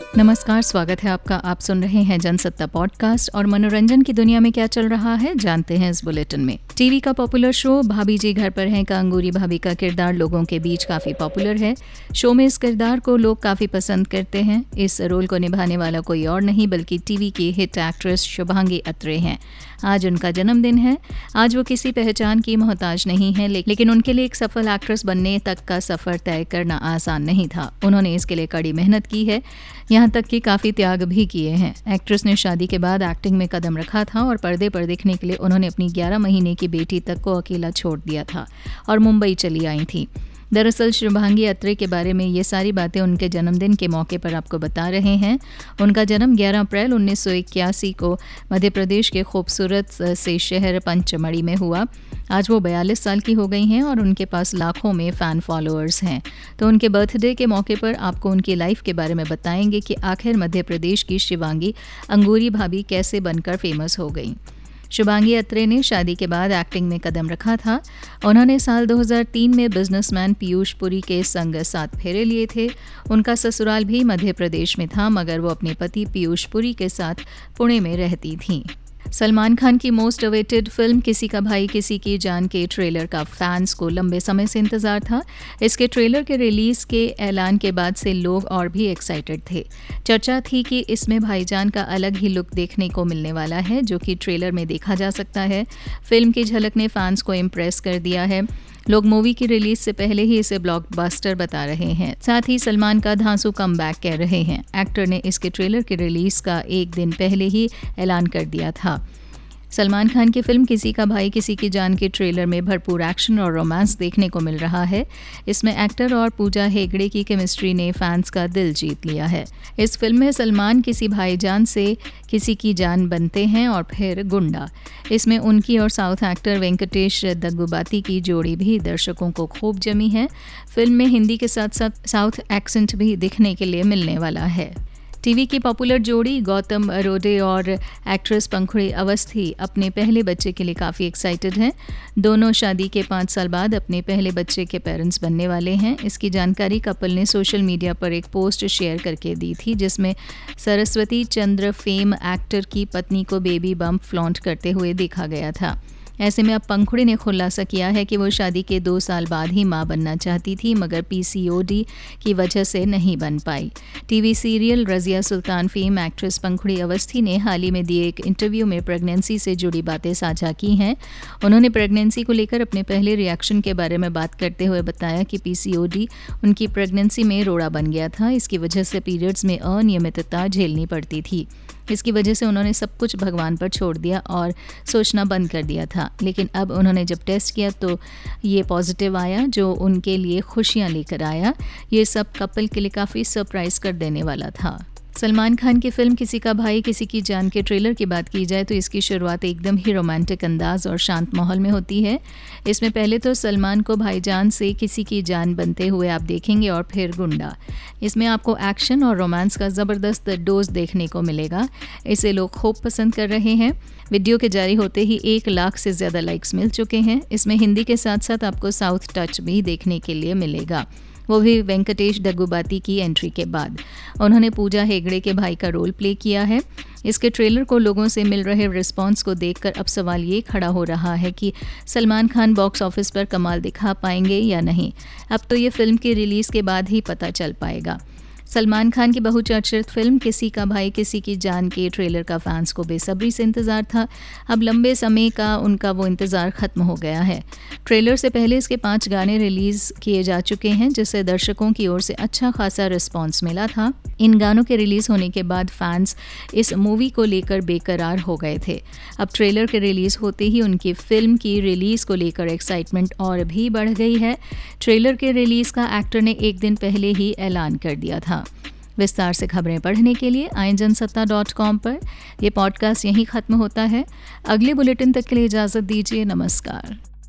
नमस्कार, स्वागत है आपका। आप सुन रहे हैं जनसत्ता पॉडकास्ट और मनोरंजन की दुनिया में क्या चल रहा है जानते हैं इस बुलेटिन में। टीवी का पॉपुलर शो भाभी जी घर पर हैं का अंगूरी भाभी का किरदार लोगों के बीच काफी पॉपुलर है। शो में इस किरदार को लोग काफी पसंद करते हैं। इस रोल को निभाने वाला कोई और नहीं बल्कि टीवी की हिट एक्ट्रेस शुभांगी अत्रे हैं। आज उनका जन्मदिन है। आज वो किसी पहचान की मोहताज नहीं है, लेकिन उनके लिए एक सफल एक्ट्रेस बनने तक का सफर तय करना आसान नहीं था। उन्होंने इसके लिए कड़ी मेहनत की है, यहाँ तक कि काफ़ी त्याग भी किए हैं। एक्ट्रेस ने शादी के बाद एक्टिंग में कदम रखा था और पर्दे पर दिखने के लिए उन्होंने अपनी 11 महीने की बेटी तक को अकेला छोड़ दिया था और मुंबई चली आई थी। दरअसल शुभांगी अत्रे के बारे में ये सारी बातें उनके जन्मदिन के मौके पर आपको बता रहे हैं। उनका जन्म 11 अप्रैल 1981 को मध्य प्रदेश के खूबसूरत से शहर पंचमढ़ी में हुआ। आज वो 42 साल की हो गई हैं और उनके पास लाखों में फ़ैन फॉलोअर्स हैं। तो उनके बर्थडे के मौके पर आपको उनकी लाइफ के बारे में बताएंगे कि आखिर मध्य प्रदेश की शुभांगी अंगूरी भाभी कैसे बनकर फेमस हो गई। शुभांगी अत्रे ने शादी के बाद एक्टिंग में कदम रखा था। उन्होंने साल 2003 में बिजनेसमैन पीयूष पुरी के संग 7 फेरे लिए थे। उनका ससुराल भी मध्य प्रदेश में था, मगर वो अपने पति पीयूष पुरी के साथ पुणे में रहती थीं। सलमान खान की मोस्ट अवेटेड फिल्म किसी का भाई किसी की जान के ट्रेलर का फैंस को लंबे समय से इंतजार था। इसके ट्रेलर के रिलीज के ऐलान के बाद से लोग और भी एक्साइटेड थे। चर्चा थी कि इसमें भाईजान का अलग ही लुक देखने को मिलने वाला है, जो कि ट्रेलर में देखा जा सकता है। फिल्म की झलक ने फैंस को इम्प्रेस कर दिया है। लोग मूवी की रिलीज से पहले ही इसे ब्लॉकबस्टर बता रहे हैं। साथ ही सलमान का धांसू कमबैक कह रहे हैं। एक्टर ने इसके ट्रेलर की रिलीज का एक दिन पहले ही ऐलान कर दिया था। सलमान खान की फिल्म किसी का भाई किसी की जान के ट्रेलर में भरपूर एक्शन और रोमांस देखने को मिल रहा है। इसमें एक्टर और पूजा हेगड़े की केमिस्ट्री ने फैंस का दिल जीत लिया है। इस फिल्म में सलमान किसी भाईजान से किसी की जान बनते हैं और फिर गुंडा। इसमें उनकी और साउथ एक्टर वेंकटेश दग्गुबाती की जोड़ी भी दर्शकों को खूब जमी है। फिल्म में हिंदी के साथ साथ साउथ एक्सेंट भी दिखने के लिए मिलने वाला है। टीवी की पॉपुलर जोड़ी गौतम रोडे और एक्ट्रेस पंखुड़ी अवस्थी अपने पहले बच्चे के लिए काफ़ी एक्साइटेड हैं। दोनों शादी के 5 साल बाद अपने पहले बच्चे के पेरेंट्स बनने वाले हैं। इसकी जानकारी कपल ने सोशल मीडिया पर एक पोस्ट शेयर करके दी थी, जिसमें सरस्वती चंद्र फेम एक्टर की पत्नी को बेबी बम्प फ्लॉन्ट करते हुए देखा गया था। ऐसे में अब पंखुड़ी ने खुलासा किया है कि वो शादी के 2 साल बाद ही मां बनना चाहती थी, मगर PCOD की वजह से नहीं बन पाई। TV serial Razia Sultan fame actress Pankhuri Awasthi ने हाल ही में दिए एक इंटरव्यू में प्रेगनेंसी से जुड़ी बातें साझा की हैं। उन्होंने प्रेगनेंसी को लेकर अपने पहले रिएक्शन के बारे में बात करते हुए बताया कि PCOD उनकी प्रेगनेंसी में रोड़ा बन गया था। इसकी वजह से पीरियड्स में अनियमितता झेलनी पड़ती थी। इसकी वजह से उन्होंने सब कुछ भगवान पर छोड़ दिया और सोचना बंद कर दिया था। लेकिन अब उन्होंने जब टेस्ट किया तो ये पॉजिटिव आया, जो उनके लिए खुशियां लेकर आया। ये सब कपल के लिए काफ़ी सरप्राइज कर देने वाला था। सलमान खान की फिल्म किसी का भाई किसी की जान के ट्रेलर की बात की जाए तो इसकी शुरुआत एकदम ही रोमांटिक अंदाज और शांत माहौल में होती है। इसमें पहले तो सलमान को भाईजान से किसी की जान बनते हुए आप देखेंगे और फिर गुंडा। इसमें आपको एक्शन और रोमांस का ज़बरदस्त डोज देखने को मिलेगा। इसे लोग खूब पसंद कर रहे हैं। वीडियो के जारी होते ही 1 लाख से ज़्यादा लाइक्स मिल चुके हैं। इसमें हिंदी के साथ साथ आपको साउथ टच भी देखने के लिए मिलेगा, वो भी वेंकटेश दग्गुबाती की एंट्री के बाद। उन्होंने पूजा हेगड़े के भाई का रोल प्ले किया है। इसके ट्रेलर को लोगों से मिल रहे रिस्पांस को देखकर अब सवाल ये खड़ा हो रहा है कि सलमान खान बॉक्स ऑफिस पर कमाल दिखा पाएंगे या नहीं। अब तो ये फिल्म की रिलीज़ के बाद ही पता चल पाएगा। सलमान खान की बहुचर्चित फिल्म किसी का भाई किसी की जान के ट्रेलर का फैंस को बेसब्री से इंतज़ार था। अब लंबे समय का उनका वो इंतज़ार ख़त्म हो गया है। ट्रेलर से पहले इसके 5 गाने रिलीज़ किए जा चुके हैं, जिससे दर्शकों की ओर से अच्छा खासा रिस्पॉन्स मिला था। इन गानों के रिलीज़ होने के बाद फैंस इस मूवी को लेकर बेकरार हो गए थे। अब ट्रेलर के रिलीज़ होते ही उनकी फिल्म की रिलीज़ को लेकर एक्साइटमेंट और भी बढ़ गई है। ट्रेलर के रिलीज़ का एक्टर ने एक दिन पहले ही ऐलान कर दिया था। विस्तार से खबरें पढ़ने के लिए आएं जनसत्ता.com पर। यह पॉडकास्ट यहीं ख़त्म होता है। अगले बुलेटिन तक के लिए इजाज़त दीजिए। नमस्कार।